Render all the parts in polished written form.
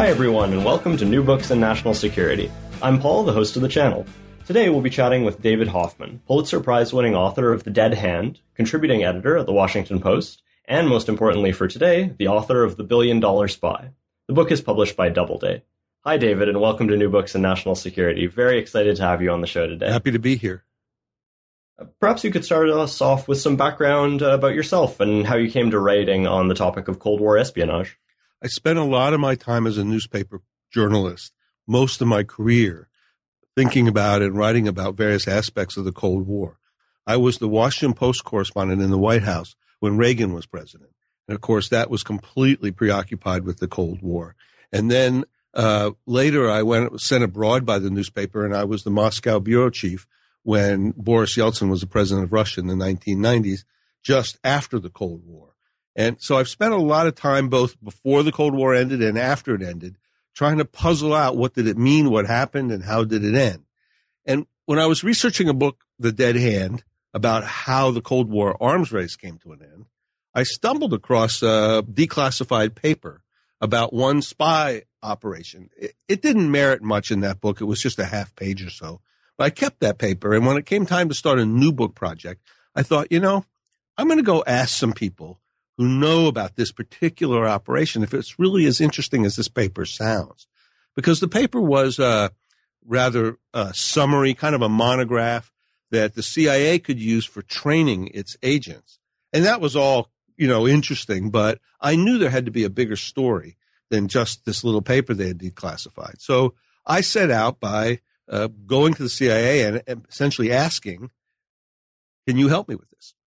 Hi everyone, and welcome to New Books in National Security. I'm Paul, the host of the channel. Today we'll be chatting with David Hoffman, Pulitzer Prize-winning author of The Dead Hand, contributing editor at The Washington Post, and most importantly for today, the author of The $1 Billion Spy. The book is published by Doubleday. Hi David, and welcome to New Books in National Security. Very excited to have you on the show today. Happy to be here. Perhaps you could start us off with some background about yourself and how you came to writing on the topic of Cold War espionage. I spent a lot of my time as a newspaper journalist, most of my career, thinking about and writing about various aspects of the Cold War. I was the Washington Post correspondent in the White House when Reagan was president. And of course, that was completely preoccupied with the Cold War. And then later I was sent abroad by the newspaper, and I was the Moscow bureau chief when Boris Yeltsin was the president of Russia in the 1990s, just after the Cold War. And so I've spent a lot of time both before the Cold War ended and after it ended trying to puzzle out what did it mean, what happened, and how did it end. And when I was researching a book, The Dead Hand, about how the Cold War arms race came to an end, I stumbled across a declassified paper about one spy operation. It didn't merit much in that book. It was just a half page or so. But I kept that paper, and when it came time to start a new book project, I thought, I'm going to go ask some people who know about this particular operation if it's really as interesting as this paper sounds. Because the paper was rather summary, kind of a monograph that the CIA could use for training its agents. And that was all, interesting, but I knew there had to be a bigger story than just this little paper they had declassified. So I set out by going to the CIA and essentially asking, can you help me with this?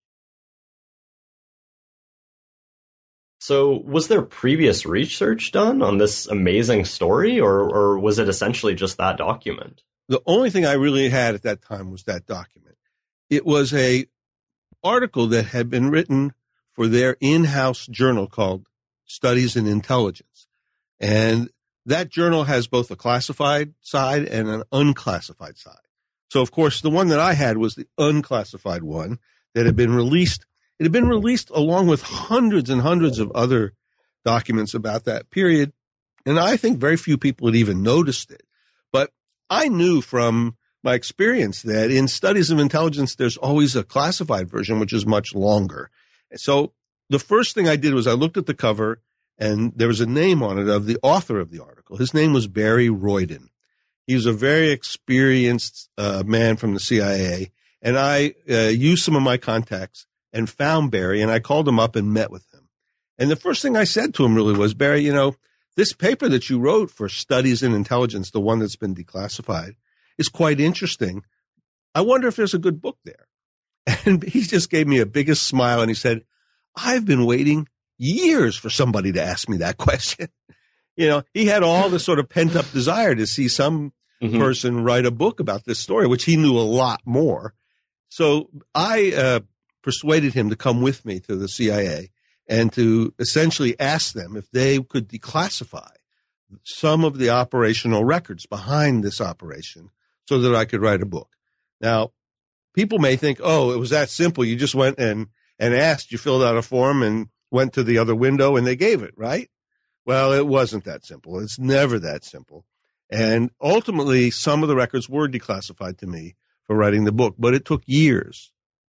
So was there previous research done on this amazing story, or was it essentially just that document? The only thing I really had at that time was that document. It was a article that had been written for their in-house journal called Studies in Intelligence. And that journal has both a classified side and an unclassified side. So, of course, the one that I had was the unclassified one that had been released. It had been released along with hundreds and hundreds of other documents about that period. And I think very few people had even noticed it. But I knew from my experience that in Studies of Intelligence, there's always a classified version, which is much longer. So the first thing I did was I looked at the cover, and there was a name on it of the author of the article. His name was Barry Royden. He was a very experienced man from the CIA. And I used some of my contacts and found Barry, and I called him up and met with him. And the first thing I said to him really was, Barry, this paper that you wrote for Studies in Intelligence, the one that's been declassified, is quite interesting. I wonder if there's a good book there. And he just gave me a biggest smile, and he said, I've been waiting years for somebody to ask me that question. He had all this sort of pent-up desire to see some person write a book about this story, which he knew a lot more. So I persuaded him to come with me to the CIA and to essentially ask them if they could declassify some of the operational records behind this operation so that I could write a book. Now, people may think, oh, it was that simple. You just went and asked, you filled out a form and went to the other window and they gave it, right? Well, it wasn't that simple. It's never that simple. And ultimately, some of the records were declassified to me for writing the book, but it took years.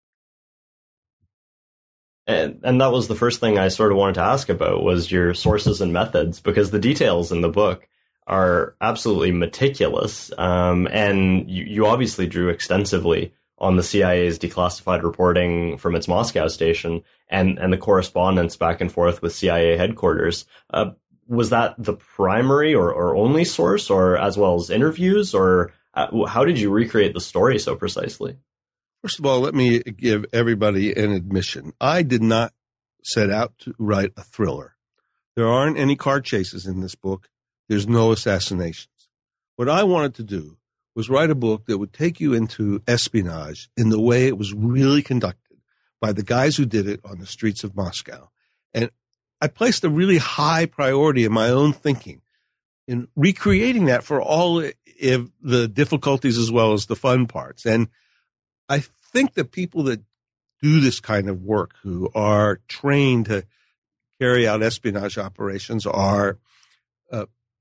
And that was the first thing I sort of wanted to ask about was your sources and methods, because the details in the book are absolutely meticulous. And you obviously drew extensively on the CIA's declassified reporting from its Moscow station and the correspondence back and forth with CIA headquarters. Was that the primary or only source, or as well as interviews, or how did you recreate the story so precisely? First of all, let me give everybody an admission. I did not set out to write a thriller. There aren't any car chases in this book. There's no assassinations. What I wanted to do was write a book that would take you into espionage in the way it was really conducted by the guys who did it on the streets of Moscow. And I placed a really high priority in my own thinking in recreating that for all of the difficulties as well as the fun parts. And I think that people that do this kind of work, who are trained to carry out espionage operations, are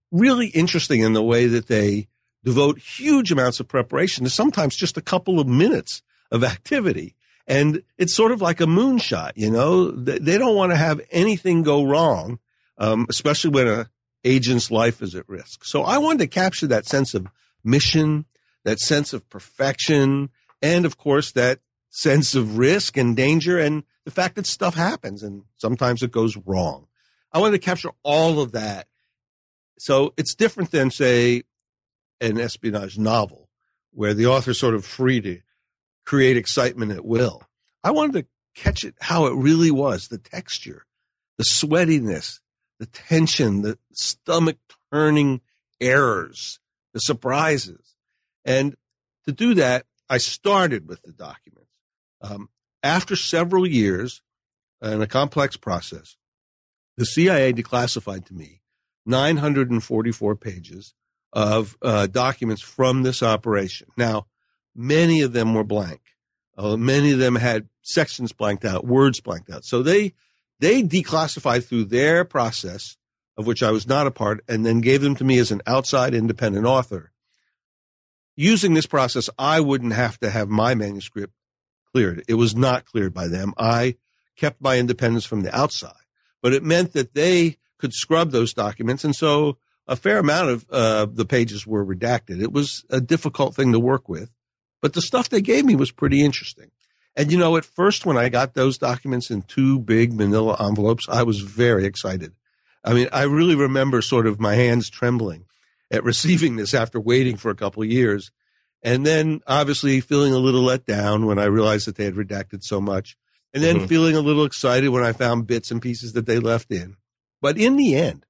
really interesting in the way that they devote huge amounts of preparation to sometimes just a couple of minutes of activity. And it's sort of like a moonshot, you know. They don't want to have anything go wrong, especially when an agent's life is at risk. So I wanted to capture that sense of mission, that sense of perfection, and of course that sense of risk and danger and the fact that stuff happens and sometimes it goes wrong. I wanted to capture all of that. So it's different than, say, an espionage novel where the author's sort of free to create excitement at will. I wanted to catch it how it really was, the texture, the sweatiness, the tension, the stomach-turning errors, the surprises. And to do that, I started with the documents. After several years and a complex process, the CIA declassified to me 944 pages of documents from this operation. Now, many of them were blank. Many of them had sections blanked out, words blanked out. So they declassified through their process, of which I was not a part, and then gave them to me as an outside independent author. Using this process, I wouldn't have to have my manuscript cleared. It was not cleared by them. I kept my independence from the outside, but it meant that they could scrub those documents, and so a fair amount of the pages were redacted. It was a difficult thing to work with, but the stuff they gave me was pretty interesting. And, you know, at first when I got those documents in 2 big manila envelopes, I was very excited. I mean, I really remember sort of my hands trembling at receiving this after waiting for a couple of years. And then obviously feeling a little let down when I realized that they had redacted so much. And then feeling a little excited when I found bits and pieces that they left in. But in the end,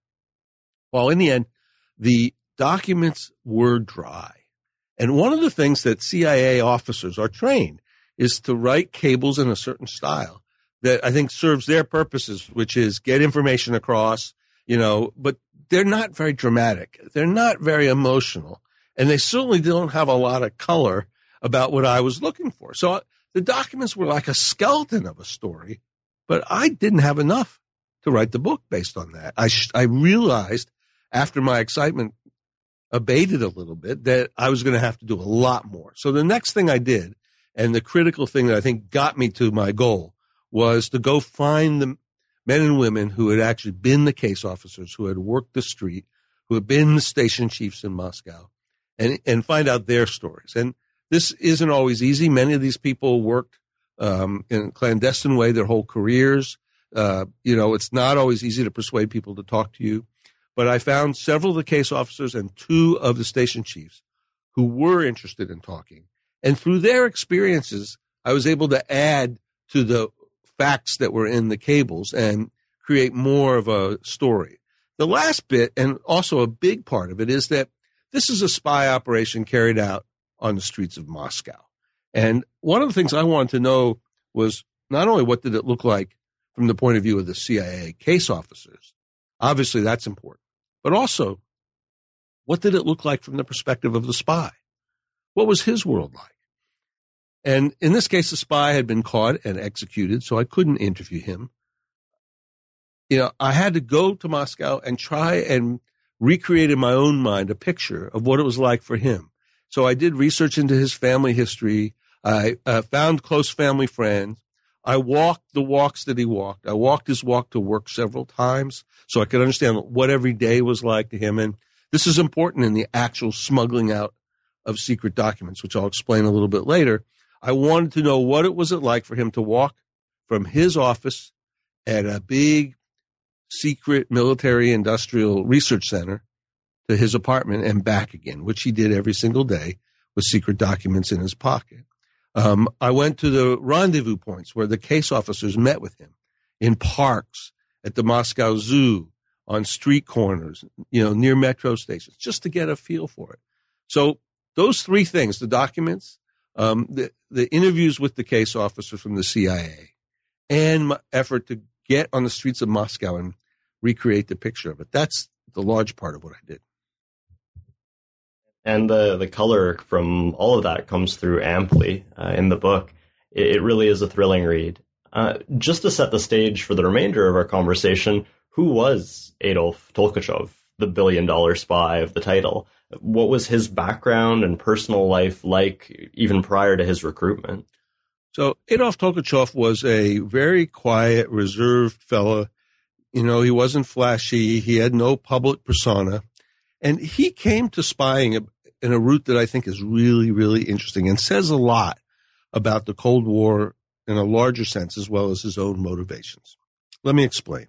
the documents were dry. And one of the things that CIA officers are trained is to write cables in a certain style that I think serves their purposes, which is get information across, you know, but they're not very dramatic. They're not very emotional. And they certainly don't have a lot of color about what I was looking for. So the documents were like a skeleton of a story, but I didn't have enough to write the book based on that. I realized after my excitement abated a little bit that I was going to have to do a lot more. So the next thing I did, and the critical thing that I think got me to my goal, was to go find the men and women who had actually been the case officers, who had worked the street, who had been the station chiefs in Moscow, and find out their stories. And this isn't always easy. Many of these people worked in a clandestine way their whole careers. You know, it's not always easy to persuade people to talk to you. But I found several of the case officers and 2 of the station chiefs who were interested in talking. And through their experiences, I was able to add to the facts that were in the cables and create more of a story. The last bit, and also a big part of it, is that this is a spy operation carried out on the streets of Moscow. And one of the things I wanted to know was not only what did it look like from the point of view of the CIA case officers, obviously that's important, but also what did it look like from the perspective of the spy? What was his world like? And in this case, the spy had been caught and executed, so I couldn't interview him. You know, I had to go to Moscow and try and recreate in my own mind a picture of what it was like for him. So I did research into his family history. I found close family friends. I walked the walks that he walked. I walked his walk to work several times so I could understand what every day was like to him. And this is important in the actual smuggling out of secret documents, which I'll explain a little bit later. I wanted to know what it was like for him to walk from his office at a big secret military industrial research center to his apartment and back again, which he did every single day with secret documents in his pocket. I went to the rendezvous points where the case officers met with him, in parks, at the Moscow Zoo, on street corners, you know, near metro stations, just to get a feel for it. So those 3 things, the documents, the interviews with the case officers from the CIA, and my effort to get on the streets of Moscow and recreate the picture of it. That's the large part of what I did. And the color from all of that comes through amply in the book. It really is a thrilling read. Just to set the stage for the remainder of our conversation, who was Adolf Tolkachev? the billion-dollar spy of the title. What was his background and personal life like even prior to his recruitment? So Adolf Tolkachev was a very quiet, reserved fella. You know, he wasn't flashy. He had no public persona. And he came to spying in a route that I think is really, really interesting and says a lot about the Cold War in a larger sense, as well as his own motivations. Let me explain.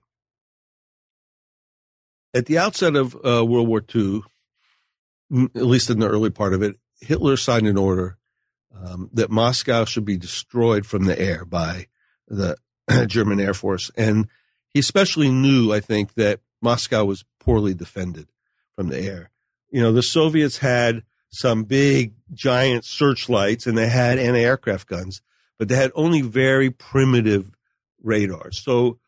At the outset of World War II, at least in the early part of it, Hitler signed an order that Moscow should be destroyed from the air by the German Air Force. And he especially knew, I think, that Moscow was poorly defended from the air. You know, the Soviets had some big, giant searchlights and they had anti-aircraft guns, but they had only very primitive radars. So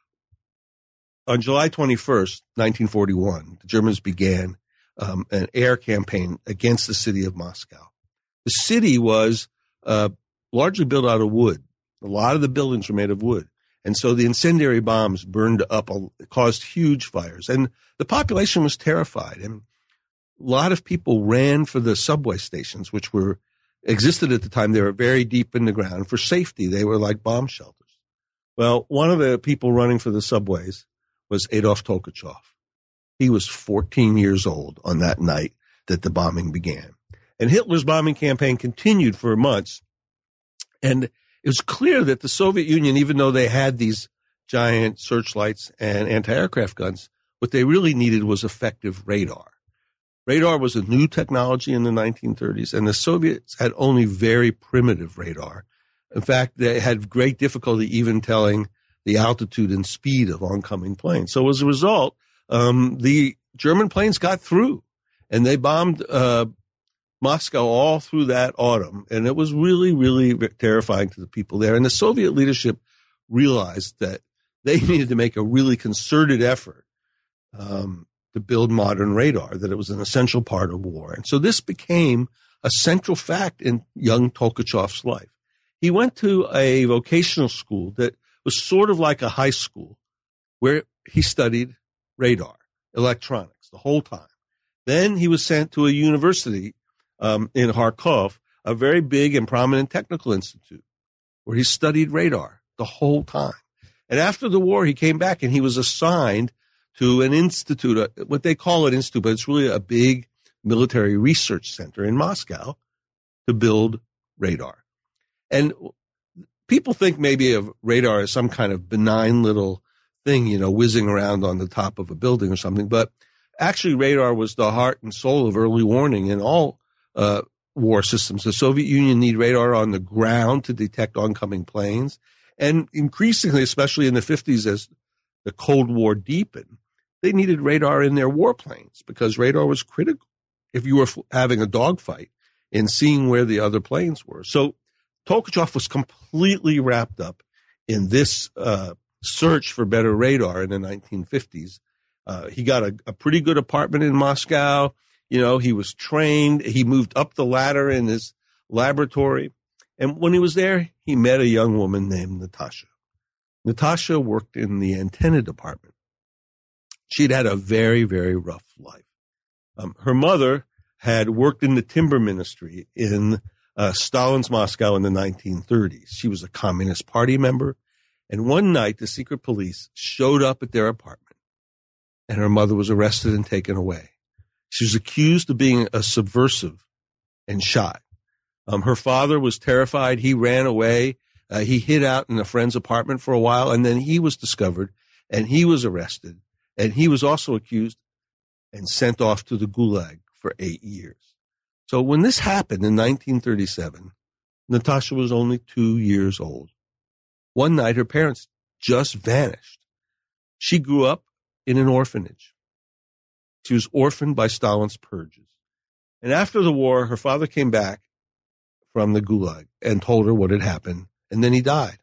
on July 21st, 1941, the Germans began an air campaign against the city of Moscow. The city was largely built out of wood. A lot of the buildings were made of wood. And so the incendiary bombs burned up, caused huge fires. And the population was terrified. And a lot of people ran for the subway stations, which existed at the time. They were very deep in the ground for safety. They were like bomb shelters. Well, one of the people running for the subways was Adolf Tolkachev. He was 14 years old on that night that the bombing began. And Hitler's bombing campaign continued for months. And it was clear that the Soviet Union, even though they had these giant searchlights and anti-aircraft guns, what they really needed was effective radar. Radar was a new technology in the 1930s, and the Soviets had only very primitive radar. In fact, they had great difficulty even telling the altitude and speed of oncoming planes. So as a result, the German planes got through, and they bombed Moscow all through that autumn. And it was really, really terrifying to the people there. And the Soviet leadership realized that they needed to make a really concerted effort to build modern radar, that it was an essential part of war. And so this became a central fact in young Tolkachev's life. He went to a vocational school that was sort of like a high school where he studied radar, electronics the whole time. Then he was sent to a university in Kharkov, a very big and prominent technical institute where he studied radar the whole time. And after the war, he came back and he was assigned to an institute, what they call an institute, but it's really a big military research center in Moscow to build radar. And people think maybe of radar as some kind of benign little thing, you know, whizzing around on the top of a building or something. But actually, radar was the heart and soul of early warning in all war systems. The Soviet Union needed radar on the ground to detect oncoming planes. And increasingly, especially in the 50s, as the Cold War deepened, they needed radar in their warplanes because radar was critical if you were having a dogfight in seeing where the other planes were. So Tolkachev was completely wrapped up in this search for better radar in the 1950s. He got a pretty good apartment in Moscow. You know, he was trained. He moved up the ladder in his laboratory. And when he was there, he met a young woman named Natasha. Natasha worked in the antenna department. She'd had a very, very rough life. Her mother had worked in the timber ministry in Stalin's Moscow in the 1930s. She was a Communist Party member. And one night, the secret police showed up at their apartment, and her mother was arrested and taken away. She was accused of being a subversive and shot. Her father was terrified. He ran away. He hid out in a friend's apartment for a while, and then he was discovered, and he was arrested. And he was also accused and sent off to the Gulag for 8 years. So when this happened in 1937, Natasha was only 2 years old. One night, her parents just vanished. She grew up in an orphanage. She was orphaned by Stalin's purges. And after the war, her father came back from the Gulag and told her what had happened, and then he died.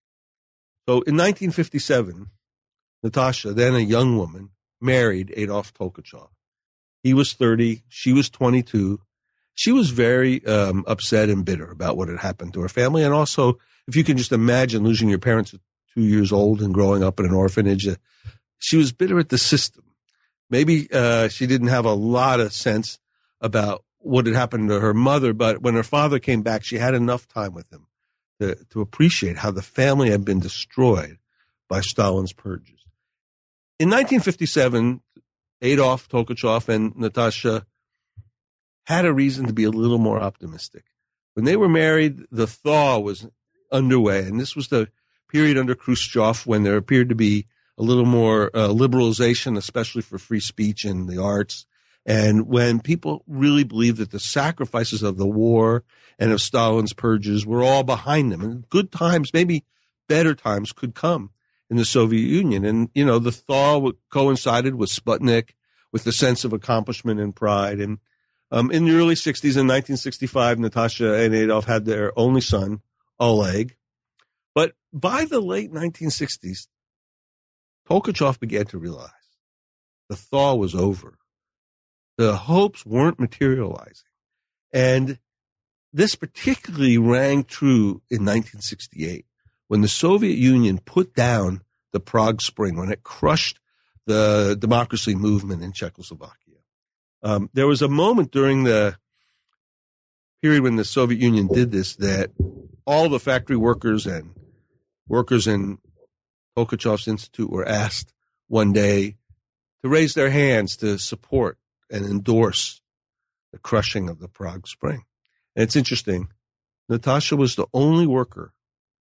So in 1957, Natasha, then a young woman, married Adolf Tolkachev. He was 30. She was 22. She was very upset and bitter about what had happened to her family. And also, if you can just imagine losing your parents at 2 years old and growing up in an orphanage, she was bitter at the system. Maybe she didn't have a lot of sense about what had happened to her mother, but when her father came back, she had enough time with him to appreciate how the family had been destroyed by Stalin's purges. In 1957, Adolf Tolkachev and Natasha had a reason to be a little more optimistic. When they were married, the thaw was underway, and this was the period under Khrushchev when there appeared to be a little more liberalization, especially for free speech and the arts, and when people really believed that the sacrifices of the war and of Stalin's purges were all behind them, and good times, maybe better times, could come in the Soviet Union. And, the thaw coincided with Sputnik, with the sense of accomplishment and pride. And in the early 60s, in 1965, Natasha and Adolf had their only son, Oleg. But by the late 1960s, Tolkachev began to realize the thaw was over. The hopes weren't materializing. And this particularly rang true in 1968, when the Soviet Union put down the Prague Spring, when it crushed the democracy movement in Czechoslovakia. There was a moment during the period when the Soviet Union did this that all the factory workers and workers in Tolkachev's Institute were asked one day to raise their hands to support and endorse the crushing of the Prague Spring. And it's interesting, Natasha was the only worker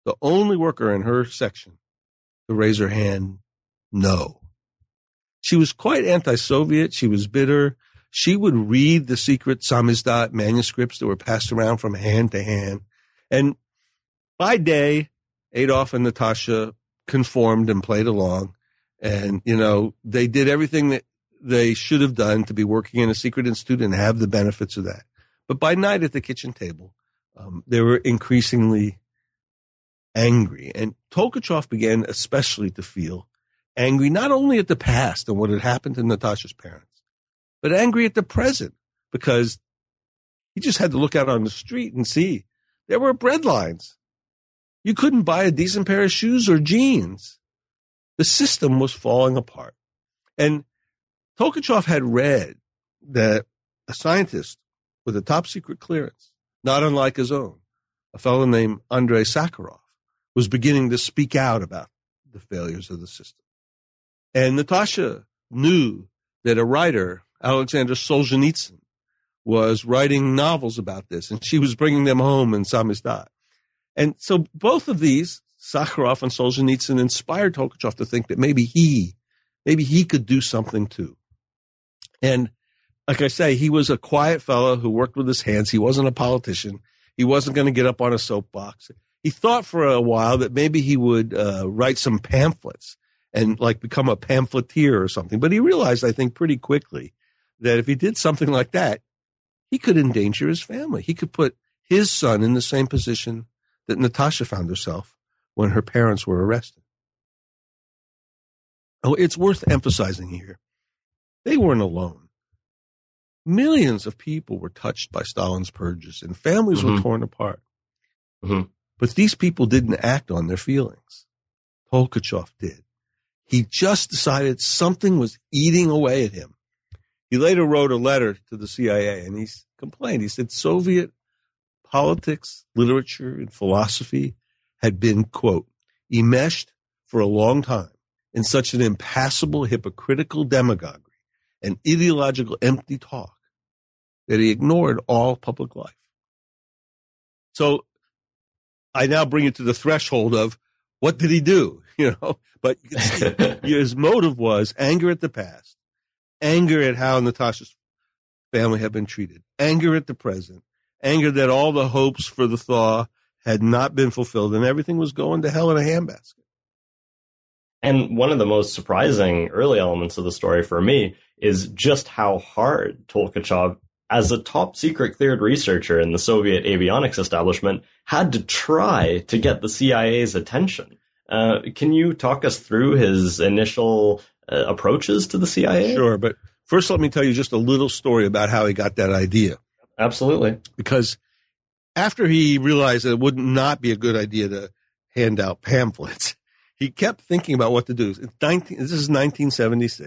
in her section to raise her hand no. She was quite anti-Soviet. She was bitter. She would read the secret samizdat manuscripts that were passed around from hand to hand. And by day, Adolf and Natasha conformed and played along. And, they did everything that they should have done to be working in a secret institute and have the benefits of that. But by night at the kitchen table, they were increasingly angry. And Tolkachev began especially to feel angry, not only at the past and what had happened to Natasha's parents, but angry at the present, because he just had to look out on the street and see there were bread lines. You couldn't buy a decent pair of shoes or jeans. The system was falling apart. And Tolkachev had read that a scientist with a top secret clearance, not unlike his own, a fellow named Andrei Sakharov, was beginning to speak out about the failures of the system. And Natasha knew that a writer, Alexander Solzhenitsyn, was writing novels about this, and she was bringing them home in samizdat. And so both of these, Sakharov and Solzhenitsyn, inspired Tolkachev to think that maybe he could do something too. And like I say, he was a quiet fellow who worked with his hands. He wasn't a politician. He wasn't going to get up on a soapbox. He thought for a while that maybe he would write some pamphlets and become a pamphleteer or something. But he realized, I think, pretty quickly that if he did something like that, he could endanger his family. He could put his son in the same position that Natasha found herself when her parents were arrested. Oh, it's worth emphasizing here, they weren't alone. Millions of people were touched by Stalin's purges, and families were torn apart. But these people didn't act on their feelings. Tolkachev did. He just decided something was eating away at him. He later wrote a letter to the CIA, and he complained. He said Soviet politics, literature, and philosophy had been, quote, enmeshed for a long time in such an impassable, hypocritical demagoguery and ideological empty talk that he ignored all public life. So I now bring you to the threshold of what did he do? But you can see his motive was anger at the past, anger at how Natasha's family had been treated, anger at the present, anger that all the hopes for the thaw had not been fulfilled and everything was going to hell in a handbasket. And one of the most surprising early elements of the story for me is just how hard Tolkachev, as a top secret cleared researcher in the Soviet avionics establishment, had to try to get the CIA's attention. Can you talk us through his initial approaches to the CIA? Sure, but first let me tell you just a little story about how he got that idea. Absolutely. Because after he realized that it would not be a good idea to hand out pamphlets, he kept thinking about what to do. This is 1976.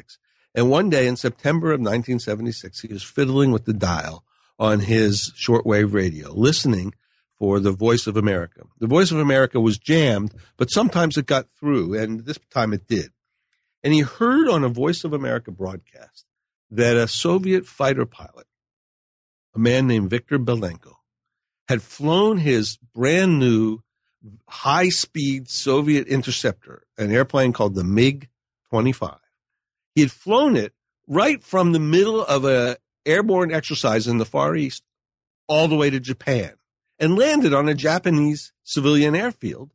And one day in September of 1976, he was fiddling with the dial on his shortwave radio, listening for the Voice of America. The Voice of America was jammed, but sometimes it got through, and this time it did. And he heard on a Voice of America broadcast that a Soviet fighter pilot, a man named Viktor Belenko, had flown his brand new high-speed Soviet interceptor, an airplane called the MiG-25. He had flown it right from the middle of an airborne exercise in the Far East all the way to Japan and landed on a Japanese civilian airfield,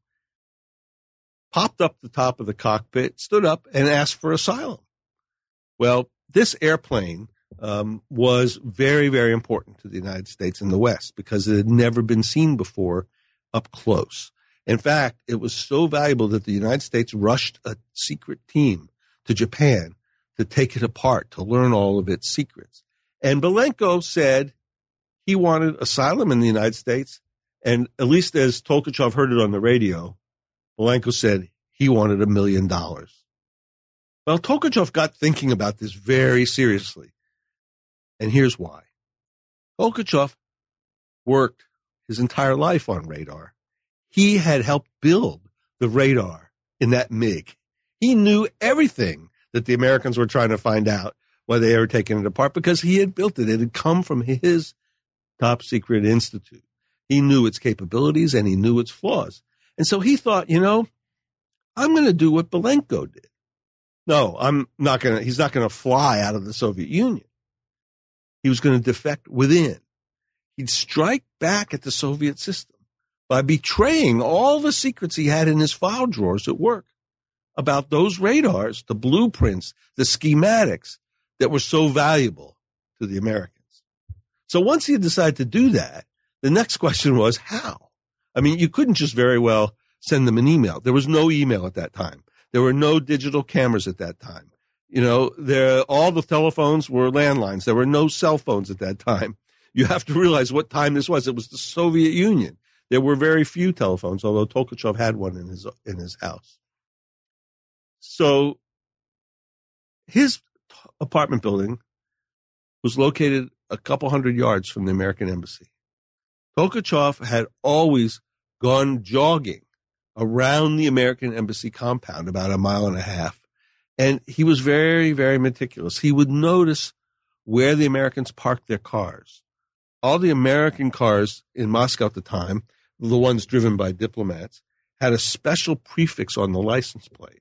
popped up the top of the cockpit, stood up, and asked for asylum. Well, this airplane was very, very important to the United States and the West because it had never been seen before up close. In fact, it was so valuable that the United States rushed a secret team to Japan to take it apart, to learn all of its secrets. And Belenko said he wanted asylum in the United States, and at least as Tolkachev heard it on the radio, Belenko said he wanted $1 million. Well, Tolkachev got thinking about this very seriously, and here's why. Tolkachev worked his entire life on radar. He had helped build the radar in that MiG. He knew everything that the Americans were trying to find out while they were taking it apart because he had built it. It had come from his top secret institute. He knew its capabilities and he knew its flaws. And so he thought, I'm going to do what Belenko did. No, he's not going to fly out of the Soviet Union. He was going to defect within. He'd strike back at the Soviet system by betraying all the secrets he had in his file drawers at work about those radars, the blueprints, the schematics that were so valuable to the Americans. So once he had decided to do that, the next question was how? I mean, you couldn't just very well send them an email. There was no email at that time. There were no digital cameras at that time. All the telephones were landlines. There were no cell phones at that time. You have to realize what time this was. It was the Soviet Union. There were very few telephones, although Tolkachev had one in his house. So his apartment building was located a couple hundred yards from the American embassy. Tolkachev had always gone jogging around the American embassy compound about a mile and a half. And he was very, very meticulous. He would notice where the Americans parked their cars. All the American cars in Moscow at the time, the ones driven by diplomats, had a special prefix on the license plate,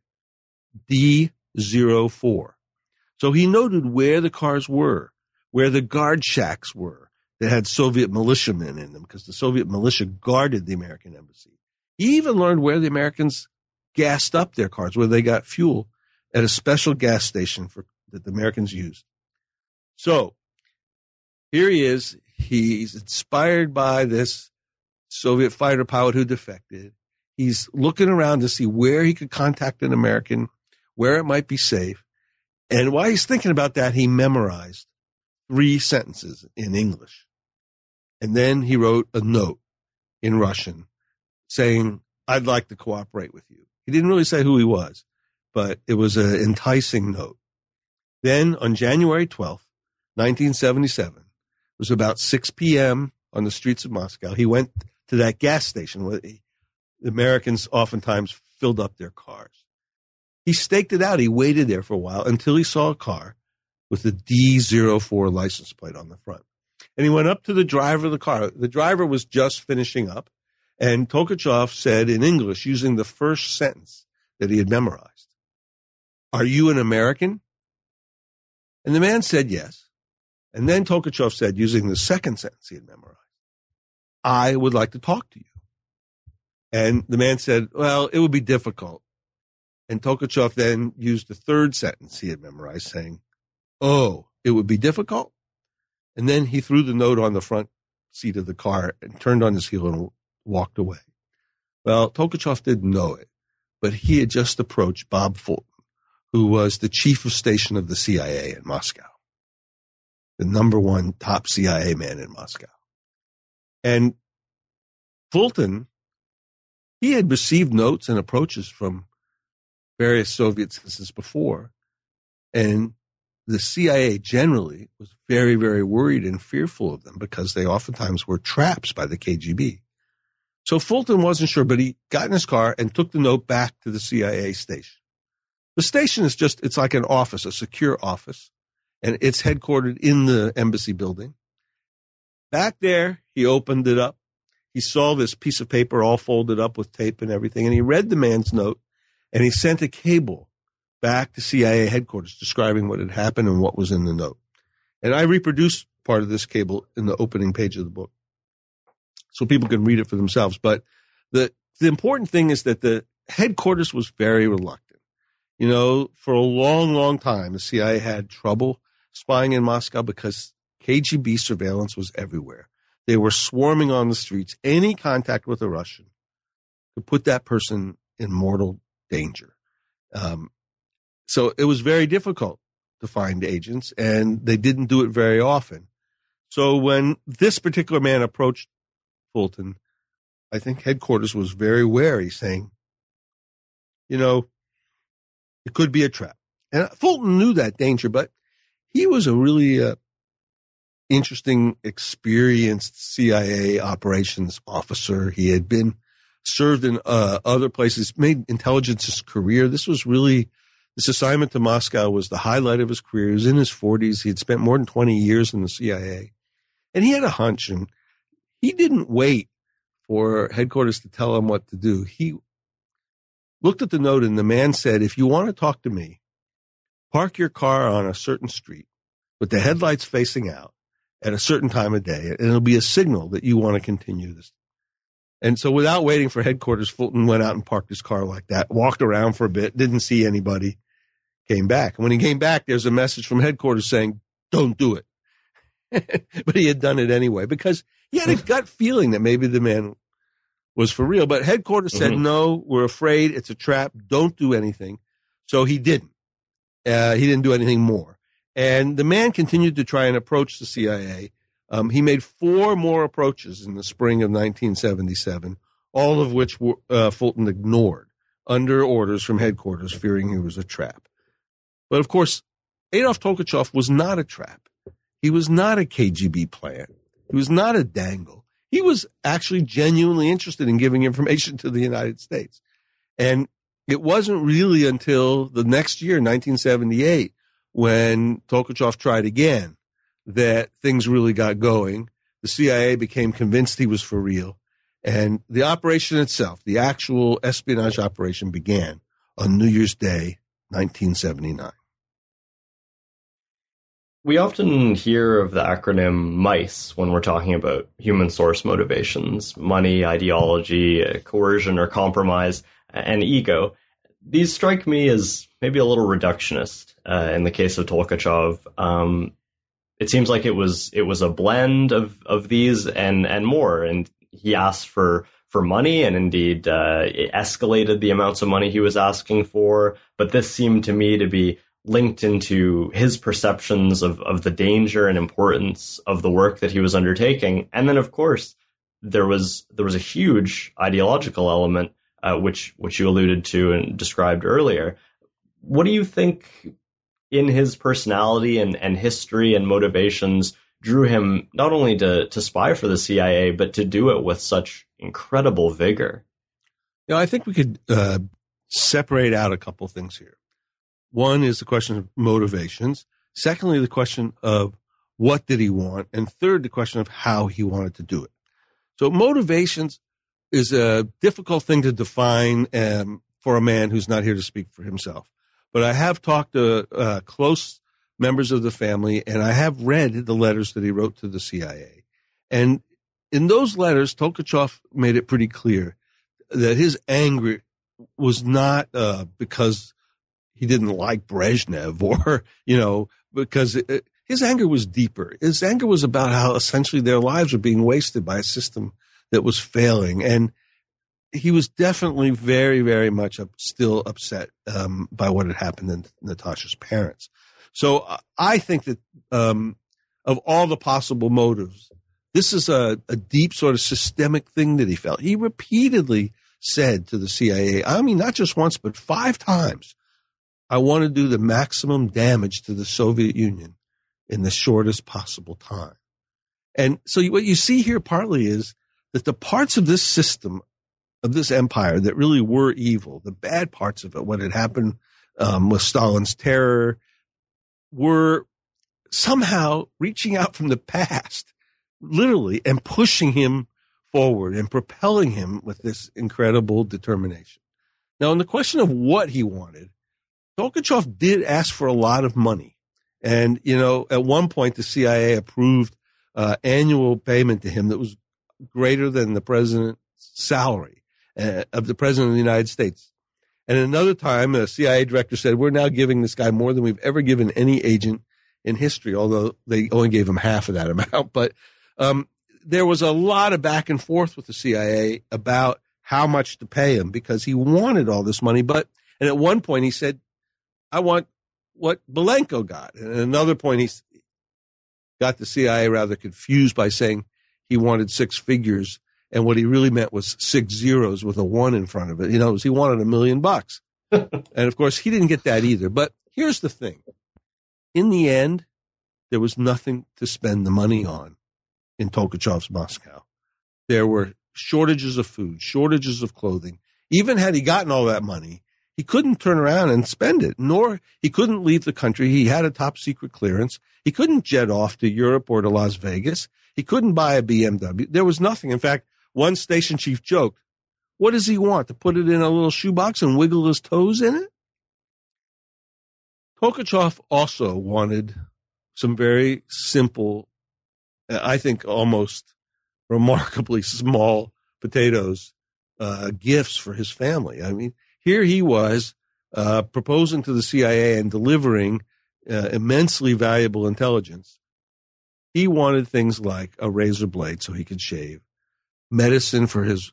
D04. So he noted where the cars were, where the guard shacks were that had Soviet militiamen in them, because the Soviet militia guarded the American embassy. He even learned where the Americans gassed up their cars, where they got fuel at a special gas station that the Americans used. So here he is. He's inspired by this Soviet fighter pilot who defected. He's looking around to see where he could contact an American, where it might be safe. And while he's thinking about that, he memorized 3 sentences in English. And then he wrote a note in Russian saying, "I'd like to cooperate with you." He didn't really say who he was, but it was an enticing note. Then on January 12th, 1977, it was about 6 p.m. on the streets of Moscow. He went to that gas station where the Americans oftentimes filled up their cars. He staked it out. He waited there for a while until he saw a car with the D04 license plate on the front. And he went up to the driver of the car. The driver was just finishing up, and Tolkachev said in English, using the first sentence that he had memorized, "Are you an American?" And the man said yes. And then Tolkachev said, using the second sentence he had memorized, "I would like to talk to you." And the man said, "Well, it would be difficult." And Tolkachev then used the third sentence he had memorized, saying, "Oh, it would be difficult?" And then he threw the note on the front seat of the car and turned on his heel and walked away. Well, Tolkachev didn't know it, but he had just approached Bob Fulton, who was the chief of station of the CIA in Moscow, the #1 top CIA man in Moscow. And Fulton, he had received notes and approaches from various Soviet citizens before, and the CIA generally was very, very worried and fearful of them because they oftentimes were traps by the KGB. So Fulton wasn't sure, but he got in his car and took the note back to the CIA station. The station is it's like an office, a secure office, and it's headquartered in the embassy building. Back there, he opened it up. He saw this piece of paper all folded up with tape and everything, and he read the man's note, and he sent a cable back to CIA headquarters describing what had happened and what was in the note. And I reproduced part of this cable in the opening page of the book so people can read it for themselves. But the important thing is that the headquarters was very reluctant. You know, for a long, long time, the CIA had trouble spying in Moscow because KGB surveillance was everywhere. They were swarming on the streets. Any contact with a Russian could put that person in mortal danger. So it was very difficult to find agents, and they didn't do it very often. So when this particular man approached Fulton, I think headquarters was very wary, saying, you know, it could be a trap. And Fulton knew that danger, but he was a really interesting, experienced CIA operations officer. He had been served in other places, made intelligence his career. This assignment to Moscow was the highlight of his career. He was in his 40s. He had spent more than 20 years in the CIA. And he had a hunch, and he didn't wait for headquarters to tell him what to do. He looked at the note, and the man said, if you want to talk to me, park your car on a certain street with the headlights facing out at a certain time of day, and it'll be a signal that you want to continue this. And so without waiting for headquarters, Fulton went out and parked his car like that, walked around for a bit, didn't see anybody, came back. And when he came back, there's a message from headquarters saying, don't do it. But he had done it anyway because he had a gut feeling that maybe the man was for real. But headquarters said, no, we're afraid it's a trap. Don't do anything. So he didn't. He didn't do anything more. And the man continued to try and approach the CIA. He made 4 more approaches in the spring of 1977, all of which Fulton ignored under orders from headquarters, fearing he was a trap. But of course, Adolf Tolkachev was not a trap. He was not a KGB plant. He was not a dangle. He was actually genuinely interested in giving information to the United States. And it wasn't really until the next year, 1978, when Tolkachev tried again, that things really got going. The CIA became convinced he was for real. And the operation itself, the actual espionage operation, began on New Year's Day, 1979. We often hear of the acronym MICE when we're talking about human source motivations: money, ideology, coercion or compromise, and ego. These strike me as maybe a little reductionist in the case of Tolkachev. It seems like it was a blend of these and more. And he asked for money, and indeed it escalated the amounts of money he was asking for. But this seemed to me to be linked into his perceptions of the danger and importance of the work that he was undertaking. And then, of course, there was a huge ideological element, which you alluded to and described earlier. What do you think in his personality and history and motivations drew him not only to spy for the CIA, but to do it with such incredible vigor? You know, I think we could separate out a couple things here. One is the question of motivations. Secondly, the question of what did he want? And third, the question of how he wanted to do it. So motivations is a difficult thing to define for a man who's not here to speak for himself. But I have talked to close members of the family, and I have read the letters that he wrote to the CIA. And in those letters, Tolkachev made it pretty clear that his anger was not because he didn't like Brezhnev or, because his anger was deeper. His anger was about how essentially their lives were being wasted by a system that was failing. And he was definitely very, very much still upset by what had happened to Natasha's parents. So I think that of all the possible motives, this is a deep sort of systemic thing that he felt. He repeatedly said to the CIA, I mean, not just once, but 5 times, I want to do the maximum damage to the Soviet Union in the shortest possible time. And so what you see here partly is that the parts of this system, of this empire that really were evil, the bad parts of it, what had happened with Stalin's terror, were somehow reaching out from the past, literally, and pushing him forward and propelling him with this incredible determination. Now, on the question of what he wanted, Tolkachev did ask for a lot of money. And, at one point, the CIA approved annual payment to him that was greater than the president's salary of the president of the United States. And another time, a CIA director said, we're now giving this guy more than we've ever given any agent in history, although they only gave him half of that amount. But there was a lot of back and forth with the CIA about how much to pay him because he wanted all this money. And at one point he said, I want what Belenko got. And at another point he got the CIA rather confused by saying he wanted six figures. And what he really meant was 6 zeros with a 1 in front of it. He wanted $1 million. And of course, he didn't get that either. But here's the thing. In the end, there was nothing to spend the money on in Tolkachev's Moscow. There were shortages of food, shortages of clothing. Even had he gotten all that money, he couldn't turn around and spend it, nor he couldn't leave the country. He had a top secret clearance. He couldn't jet off to Europe or to Las Vegas. He couldn't buy a BMW. There was nothing. In fact, one station chief joked, what does he want, to put it in a little shoebox and wiggle his toes in it? Tolkachev also wanted some very simple, I think almost remarkably small potatoes, gifts for his family. I mean, here he was proposing to the CIA and delivering immensely valuable intelligence. He wanted things like a razor blade so he could shave, medicine for his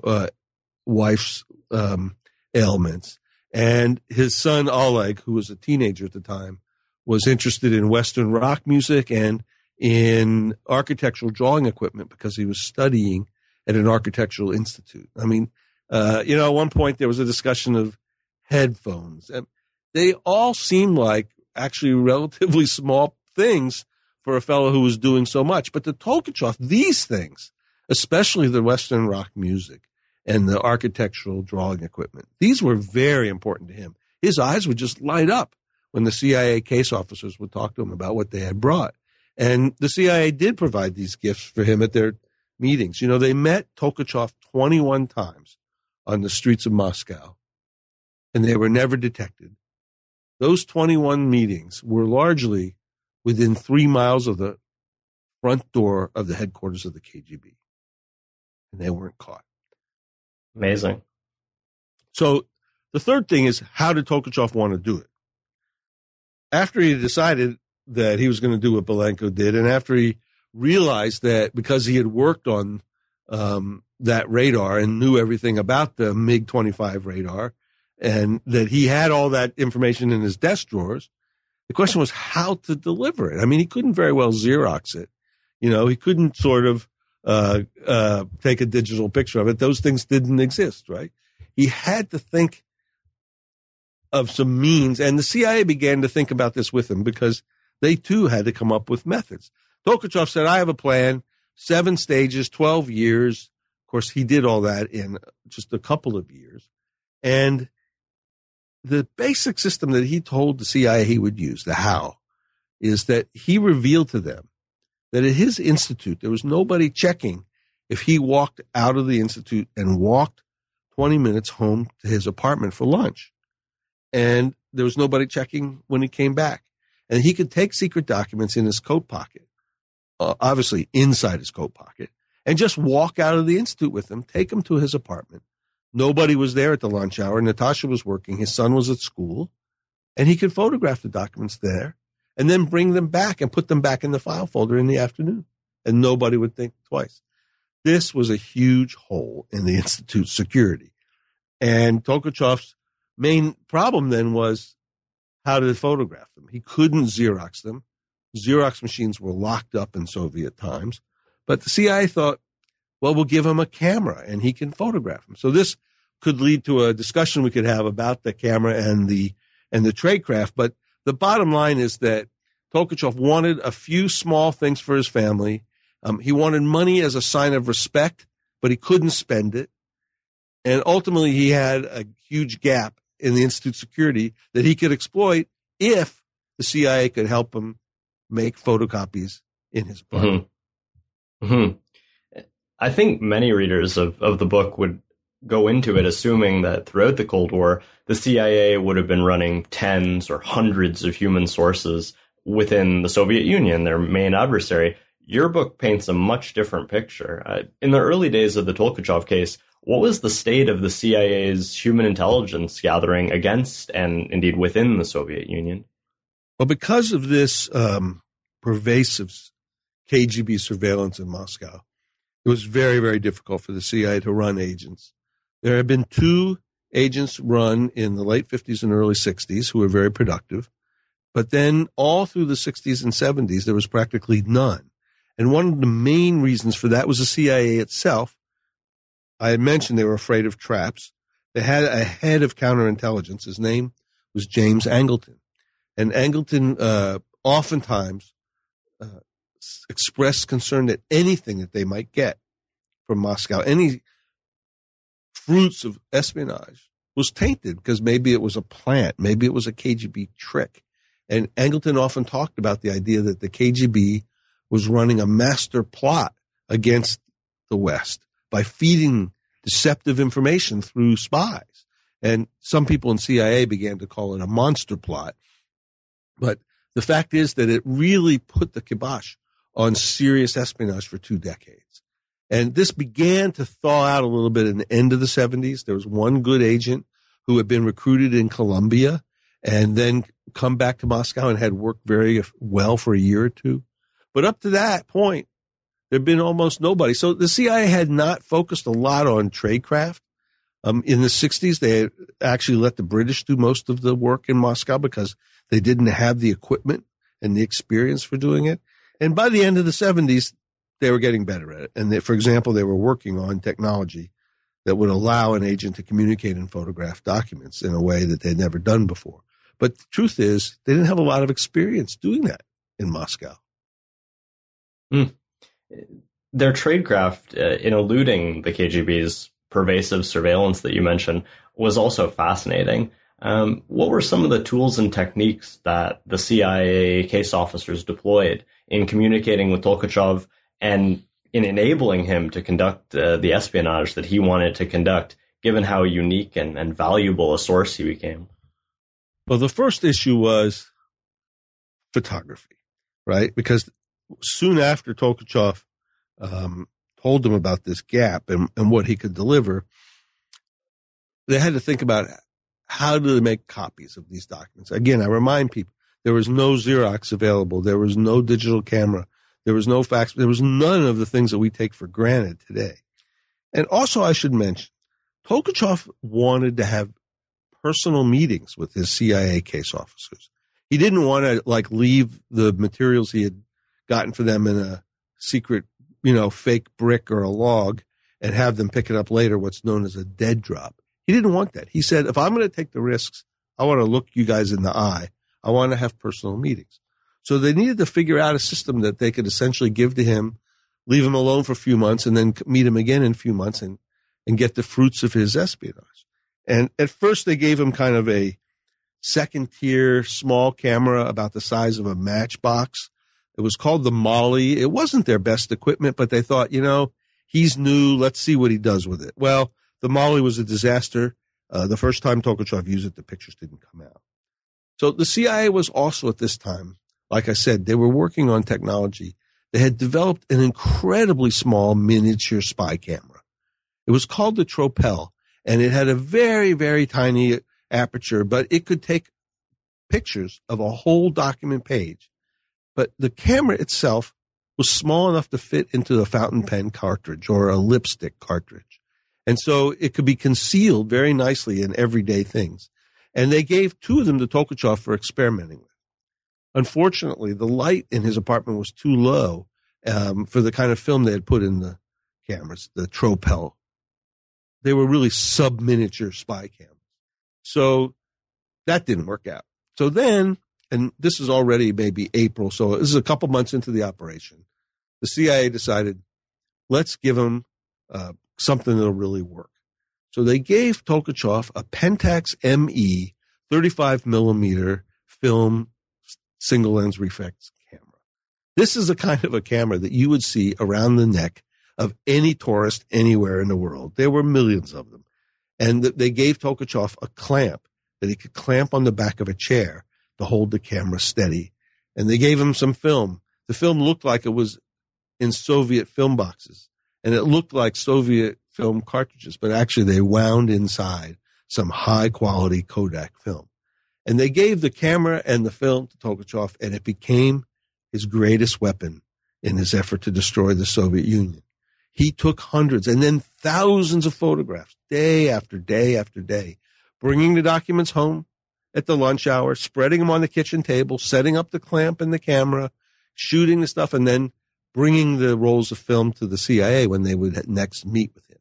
wife's ailments. And his son, Oleg, who was a teenager at the time, was interested in Western rock music and in architectural drawing equipment because he was studying at an architectural institute. I mean, at one point there was a discussion of headphones. And they all seemed like actually relatively small things for a fellow who was doing so much. But to Tolkachev, these things, especially the Western rock music and the architectural drawing equipment, these were very important to him. His eyes would just light up when the CIA case officers would talk to him about what they had brought. And the CIA did provide these gifts for him at their meetings. They met Tolkachev 21 times on the streets of Moscow, and they were never detected. Those 21 meetings were largely within 3 miles of the front door of the headquarters of the KGB, and they weren't caught. Amazing. So the third thing is, how did Tolkachev want to do it? After he decided that he was going to do what Belenko did, and after he realized that because he had worked on that radar and knew everything about the MiG-25 radar, and that he had all that information in his desk drawers, the question was how to deliver it. I mean, he couldn't very well Xerox it. He couldn't sort of take a digital picture of it. Those things didn't exist, right? He had to think of some means, and the CIA began to think about this with him because they too had to come up with methods. Tolkachev said, I have a plan, 7 stages, 12 years. Of course, he did all that in just a couple of years. And the basic system that he told the CIA he would use, the how, is that he revealed to them that at his institute, there was nobody checking if he walked out of the institute and walked 20 minutes home to his apartment for lunch. And there was nobody checking when he came back. And he could take secret documents in his coat pocket, obviously inside his coat pocket, and just walk out of the institute with them, take him to his apartment. Nobody was there at the lunch hour. Natasha was working. His son was at school. And he could photograph the documents there and then bring them back and put them back in the file folder in the afternoon. And nobody would think twice. This was a huge hole in the institute's security. And Tolkachev's main problem then was how to photograph them. He couldn't Xerox them. Xerox machines were locked up in Soviet times. But the CIA thought, well, we'll give him a camera and he can photograph them. So this could lead to a discussion we could have about the camera and the and the tradecraft. But the bottom line is that Tolkachev wanted a few small things for his family. He wanted money as a sign of respect, but he couldn't spend it. And ultimately, he had a huge gap in the Institute's security that he could exploit if the CIA could help him make photocopies in his book. I think many readers of the book would go into it assuming that throughout the Cold War, the CIA would have been running tens or hundreds of human sources within the Soviet Union, their main adversary. Your book paints a much different picture. In the early days of the Tolkachev case, what was the state of the CIA's human intelligence gathering against and indeed within the Soviet Union? Well, because of this pervasive KGB surveillance in Moscow, it was very, very difficult for the CIA to run agents. There have been 2 agents run in the late 50s and early 60s who were very productive. But then all through the 60s and 70s, there was practically none. And one of the main reasons for that was the CIA itself. I had mentioned they were afraid of traps. They had a head of counterintelligence. His name was James Angleton. And Angleton oftentimes expressed concern that anything that they might get from Moscow, any fruits of espionage, was tainted because maybe it was a plant, maybe it was a KGB trick. And Angleton often talked about the idea that the KGB was running a master plot against the West by feeding deceptive information through spies. And some people in CIA began to call it a monster plot. But the fact is that it really put the kibosh on serious espionage for 2 decades. And this began to thaw out a little bit in the end of the 70s. There was one good agent who had been recruited in Colombia and then come back to Moscow and had worked very well for a year or 2. But up to that point, there had been almost nobody. So the CIA had not focused a lot on tradecraft. In the 60s, they had actually let the British do most of the work in Moscow because they didn't have the equipment and the experience for doing it. And by the end of the 70s, they were getting better at it. And for example, they were working on technology that would allow an agent to communicate and photograph documents in a way that they'd never done before. But the truth is, they didn't have a lot of experience doing that in Moscow. Their tradecraft in eluding the KGB's pervasive surveillance that you mentioned was also fascinating. What were some of the tools and techniques that the CIA case officers deployed in communicating with Tolkachev and in enabling him to conduct the espionage that he wanted to conduct, given how unique and valuable a source he became? Well, the first issue was photography, right? Because soon after Tolkachev told them about this gap and what he could deliver, they had to think about how do they make copies of these documents. Again, I remind people, there was no Xerox available. There was no digital camera. There was no fax. There was none of the things that we take for granted today. And also, I should mention, Tolkachev wanted to have personal meetings with his CIA case officers. He didn't want to leave the materials he had gotten for them in a secret, fake brick or a log and have them pick it up later, what's known as a dead drop. He didn't want that. He said, if I'm going to take the risks, I want to look you guys in the eye. I want to have personal meetings. So they needed to figure out a system that they could essentially give to him, leave him alone for a few months, and then meet him again in a few months and get the fruits of his espionage. And at first they gave him kind of a second-tier small camera about the size of a matchbox. It was called the Molly. It wasn't their best equipment, but they thought, he's new. Let's see what he does with it. Well, the Molly was a disaster. The first time Tolkachev used it, the pictures didn't come out. So the CIA was also at this time, like I said, they were working on technology. They had developed an incredibly small miniature spy camera. It was called the Tropel, and it had a very, very tiny aperture, but it could take pictures of a whole document page. But the camera itself was small enough to fit into a fountain pen cartridge or a lipstick cartridge. And so it could be concealed very nicely in everyday things. And they gave 2 of them to Tolkachev for experimenting with. Unfortunately, the light in his apartment was too low for the kind of film they had put in the cameras, the Tropel. They were really sub-miniature spy cameras. So That didn't work out. So then, and this is already maybe April, so this is a couple months into the operation, the CIA decided, let's give them something that'll really work. So they gave Tolkachev a Pentax ME 35 millimeter film single lens reflex camera. This is a kind of a camera that you would see around the neck of any tourist anywhere in the world. There were millions of them. And they gave Tolkachev a clamp that he could clamp on the back of a chair to hold the camera steady. And they gave him some film. The film looked like it was in Soviet film boxes, and it looked like Soviet film cartridges, but actually they wound inside some high-quality Kodak film. And they gave the camera and the film to Tolkachev, and it became his greatest weapon in his effort to destroy the Soviet Union. He took hundreds and then thousands of photographs, day after day after day, bringing the documents home at the lunch hour, spreading them on the kitchen table, setting up the clamp and the camera, shooting the stuff, and then bringing the rolls of film to the CIA when they would next meet with him.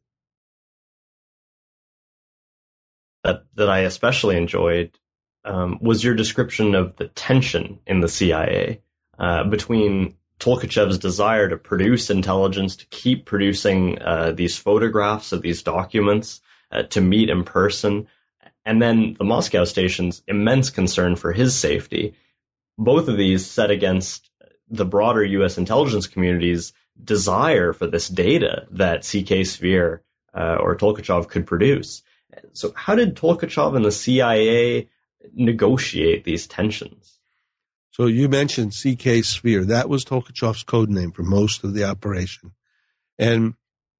That I especially enjoyed was your description of the tension in the CIA between Tolkachev's desire to produce intelligence, to keep producing these photographs of these documents, to meet in person, and then the Moscow station's immense concern for his safety. Both of these set against the broader U.S. intelligence community's desire for this data that CK Sphere or Tolkachev could produce. So how did Tolkachev and the CIA negotiate these tensions? So you mentioned CK Sphere. That was Tolkachev's code name for most of the operation. And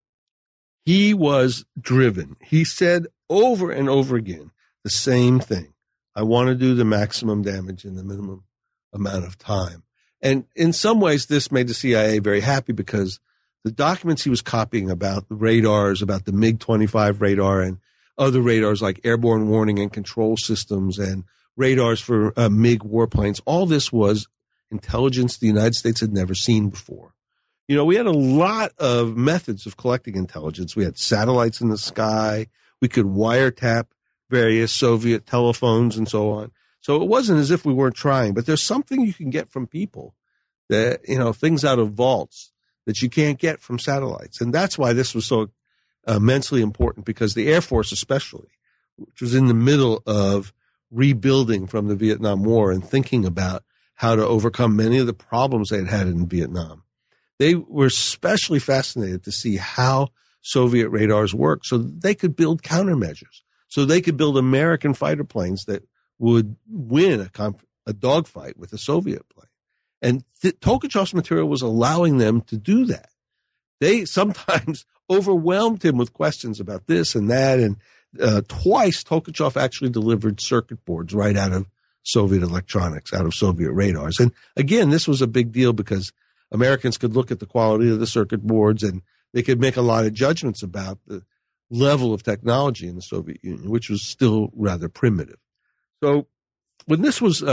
he was driven. He said over and over again the same thing. I want to do the maximum damage in the minimum amount of time. And in some ways, this made the CIA very happy because the documents he was copying about the radars, about the MiG-25 radar and other radars like airborne warning and control systems and radars for MiG warplanes, all this was intelligence the United States had never seen before. You know, we had a lot of methods of collecting intelligence. We had satellites in the sky. We could wiretap various Soviet telephones and so on. So it wasn't as if we weren't trying, but there's something you can get from people that, you know, things out of vaults that you can't get from satellites. And that's why this was so immensely important, because the Air Force especially, which was in the middle of rebuilding from the Vietnam War and thinking about how to overcome many of the problems they had had in Vietnam, they were especially fascinated to see how Soviet radars work so they could build countermeasures, so they could build American fighter planes that would win a dogfight with a Soviet plane. And Tolkachev's material was allowing them to do that. They sometimes overwhelmed him with questions about this and that. And twice, Tolkachev actually delivered circuit boards right out of Soviet electronics, out of Soviet radars. And again, this was a big deal because Americans could look at the quality of the circuit boards and they could make a lot of judgments about the level of technology in the Soviet Union, which was still rather primitive. So when this was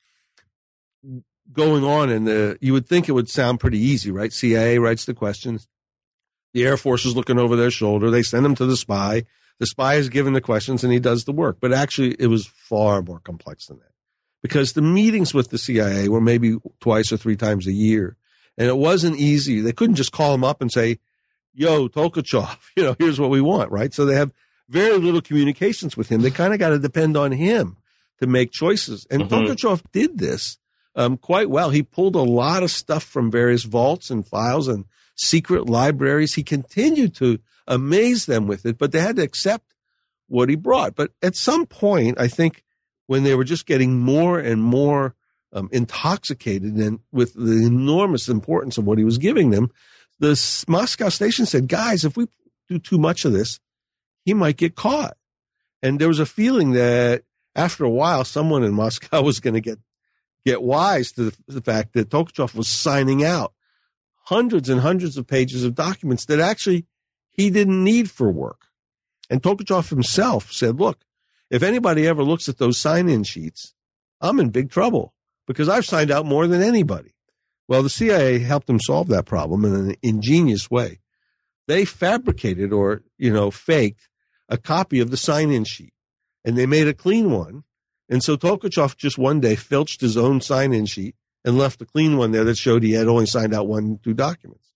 going on, and you would think it would sound pretty easy, right? CIA writes the questions. The Air Force is looking over their shoulder. They send them to the spy. The spy is given the questions, and he does the work. But actually, it was far more complex than that, because the meetings with the CIA were maybe twice or three times a year, and it wasn't easy. They couldn't just call him up and say, yo, Tolkachev, here's what we want, right? So they have very little communications with him. They kind of got to depend on him to make choices. And Tolkachev did this quite well. He pulled a lot of stuff from various vaults and files and secret libraries. He continued to amaze them with it, but they had to accept what he brought. But at some point, I think when they were just getting more and more intoxicated and with the enormous importance of what he was giving them, the Moscow station said, guys, if we do too much of this, he might get caught. And there was a feeling that after a while, someone in Moscow was going to get wise to the fact that Tolkachev was signing out hundreds and hundreds of pages of documents that actually he didn't need for work. And Tolkachev himself said, look, if anybody ever looks at those sign-in sheets, I'm in big trouble because I've signed out more than anybody. Well, the CIA helped him solve that problem in an ingenious way. They fabricated or, faked a copy of the sign-in sheet, and they made a clean one, And so Tolkachev just one day filched his own sign-in sheet and left a clean one there that showed he had only signed out 1 2 documents.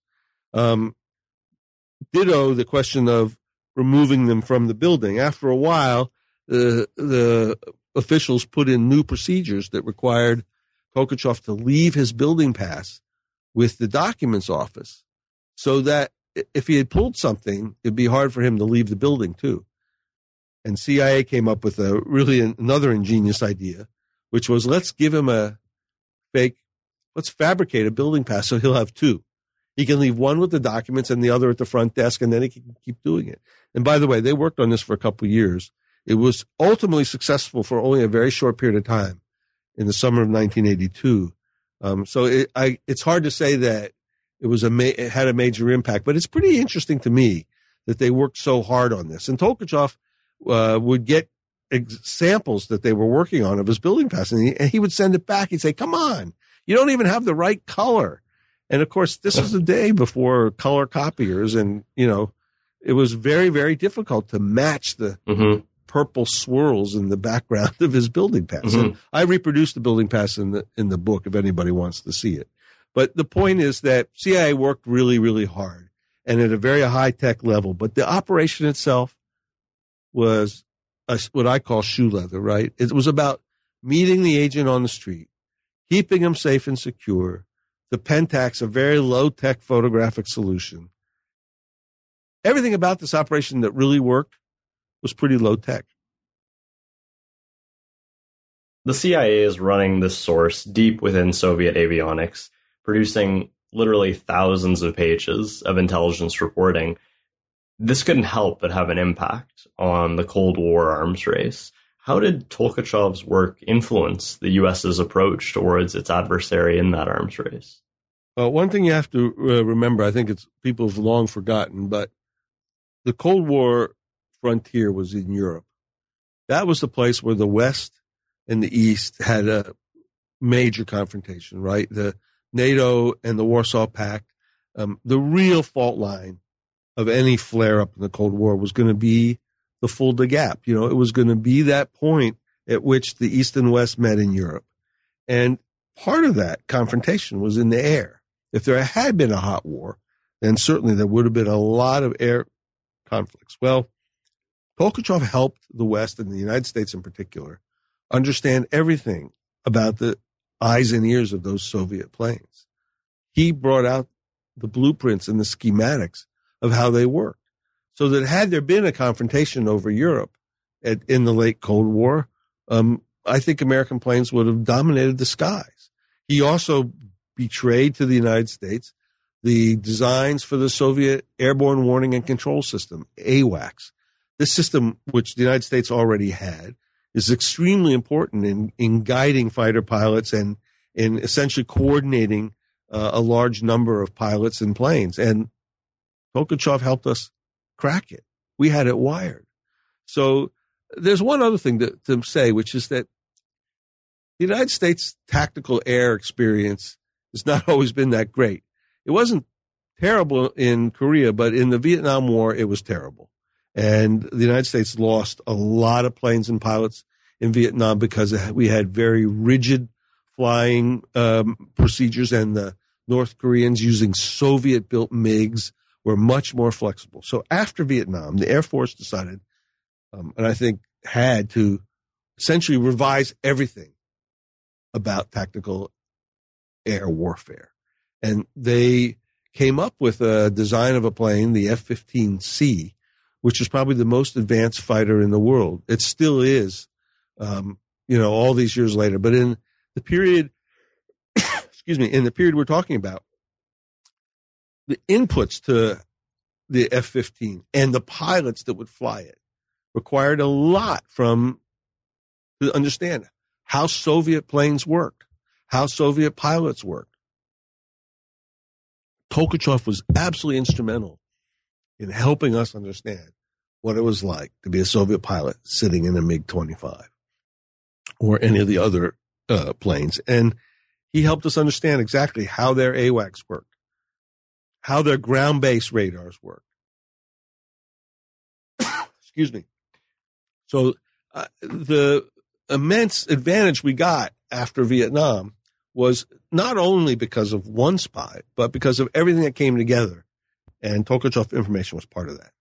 Ditto the question of removing them from the building. After a while, the officials put in new procedures that required Tolkachev to leave his building pass with the documents office so that if he had pulled something, it'd be hard for him to leave the building too. And CIA came up with another ingenious idea, which was let's fabricate a building pass so he'll have 2. He can leave one with the documents and the other at the front desk, and then he can keep doing it. And by the way, they worked on this for a couple of years. It was ultimately successful for only a very short period of time in the summer of 1982. So it's hard to say that it had a major impact, but it's pretty interesting to me that they worked so hard on this. And Tolkachev would get samples that they were working on of his building pass, and he would send it back. He'd say, come on, you don't even have the right color. And of course, this was the day before color copiers, and it was very, very difficult to match the purple swirls in the background of his building pass. Mm-hmm. And I reproduced the building pass in the book if anybody wants to see it. But the point is that CIA worked really, really hard and at a very high tech level. But the operation itself was what I call shoe leather, right? It was about meeting the agent on the street, keeping him safe and secure. The Pentax, a very low-tech photographic solution. Everything about this operation that really worked was pretty low-tech. The CIA is running this source deep within Soviet avionics, producing literally thousands of pages of intelligence reporting. This couldn't help but have an impact on the Cold War arms race. How did Tolkachev's work influence the U.S.'s approach towards its adversary in that arms race? Well, one thing you have to remember, I think people have long forgotten, but the Cold War frontier was in Europe. That was the place where the West and the East had a major confrontation, right? The NATO and the Warsaw Pact, the real fault line of any flare-up in the Cold War was going to be the Fulda Gap. It was going to be that point at which the East and West met in Europe. And part of that confrontation was in the air. If there had been a hot war, then certainly there would have been a lot of air conflicts. Well, Tolkachev helped the West and the United States in particular understand everything about the eyes and ears of those Soviet planes. He brought out the blueprints and the schematics of how they worked. So that had there been a confrontation over Europe in the late Cold War, I think American planes would have dominated the skies. He also betrayed to the United States the designs for the Soviet Airborne Warning and Control System, AWACS. This system, which the United States already had, is extremely important in guiding fighter pilots and in essentially coordinating a large number of pilots and planes. And Tolkachev helped us crack it. We had it wired. So there's one other thing to say, which is that the United States tactical air experience has not always been that great. It wasn't terrible in Korea, but in the Vietnam War, it was terrible. And the United States lost a lot of planes and pilots in Vietnam because we had very rigid flying procedures, and the North Koreans using Soviet-built MiGs were much more flexible. So after Vietnam, the Air Force decided, and I think had to essentially revise everything about tactical air warfare. And they came up with a design of a plane, the F-15C, which is probably the most advanced fighter in the world. It still is, all these years later. But in the period, in the period we're talking about, the inputs to the F-15 and the pilots that would fly it required a lot to understand how Soviet planes worked, how Soviet pilots worked. Tolkachev was absolutely instrumental in helping us understand what it was like to be a Soviet pilot sitting in a MiG-25 or any of the other planes. And he helped us understand exactly how their AWACS worked, how their ground-based radars work. Excuse me. So the immense advantage we got after Vietnam was not only because of one spy, but because of everything that came together. And Tolkachev information was part of that.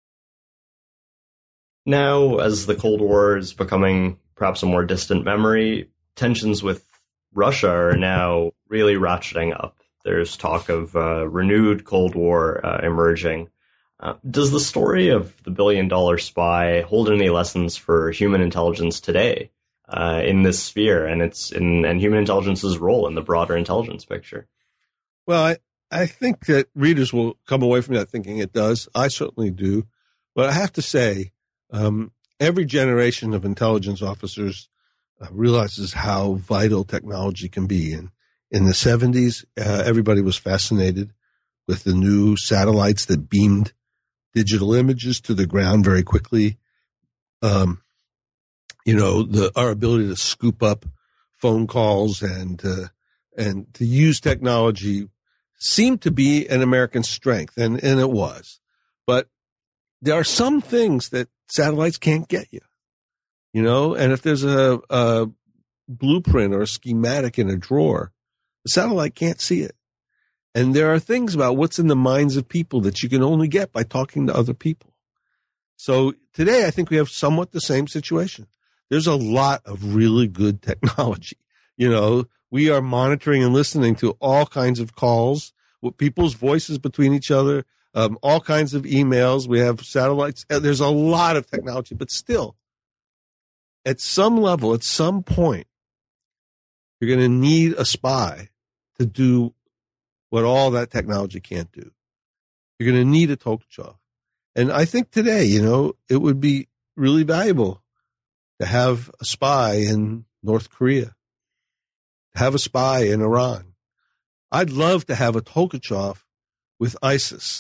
Now, as the Cold War is becoming perhaps a more distant memory, tensions with Russia are now really ratcheting up. There's talk of renewed Cold War emerging. Does the story of the billion-dollar spy hold any lessons for human intelligence today in this sphere and human intelligence's role in the broader intelligence picture? Well, I think that readers will come away from that thinking it does. I certainly do. But I have to say, every generation of intelligence officers realizes how vital technology can be. And in the 70s, everybody was fascinated with the new satellites that beamed digital images to the ground very quickly. Our ability to scoop up phone calls and to use technology seemed to be an American strength, and it was. But there are some things that satellites can't get you, and if there's a blueprint or a schematic in a drawer, the satellite can't see it. And there are things about what's in the minds of people that you can only get by talking to other people. So today, I think we have somewhat the same situation. There's a lot of really good technology. We are monitoring and listening to all kinds of calls with people's voices between each other, all kinds of emails. We have satellites. There's a lot of technology, but still, at some level, at some point, you're going to need a spy to do what all that technology can't do. You're going to need a Tolkachev. And I think today, it would be really valuable to have a spy in North Korea, to have a spy in Iran. I'd love to have a Tolkachev with ISIS.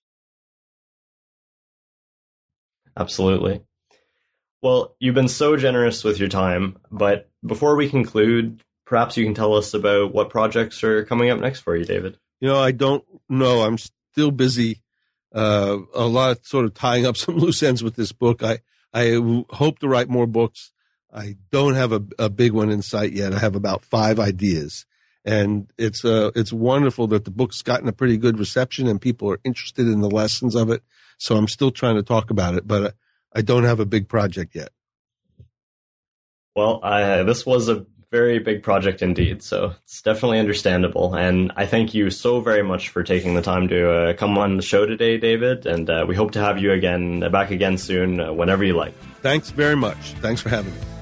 Absolutely. Well, you've been so generous with your time, but before we conclude, perhaps you can tell us about what projects are coming up next for you, David. I don't know. I'm still busy, a lot sort of tying up some loose ends with this book. I hope to write more books. I don't have a big one in sight yet. I have about 5 ideas. And it's wonderful that the book's gotten a pretty good reception and people are interested in the lessons of it. So I'm still trying to talk about it, but I don't have a big project yet. Well, this was a very big project indeed, so it's definitely understandable. And I thank you so very much for taking the time to come on the show today, David. And we hope to have you back again soon, whenever you like. Thanks very much. Thanks for having me.